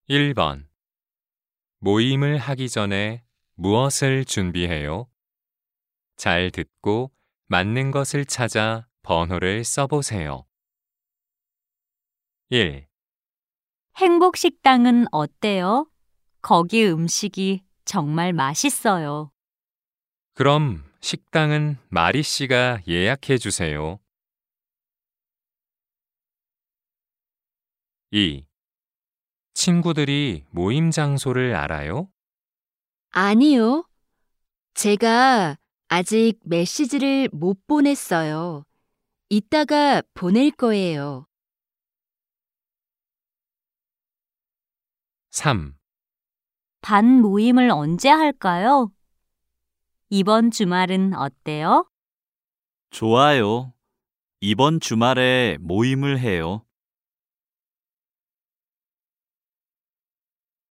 1번. 모임을 하기 전에 무엇을 준비해요? 잘 듣고 맞는 것을 찾아 번호를 써보세요. 1, 행복식당은 어때요? 거기 음식이 정말 맛있어요. 그럼 식당은 마리 씨가 예약해 주세요. 2, 친구들이 모임 장소를 알아요? 아니요. 제가 아직 메시지를 못 보냈어요. 이따가 보낼 거예요. 3, 반 모임을 언제 할까요? 이번 주말은 어때요? 좋아요. 이번 주말에 모임을 해요.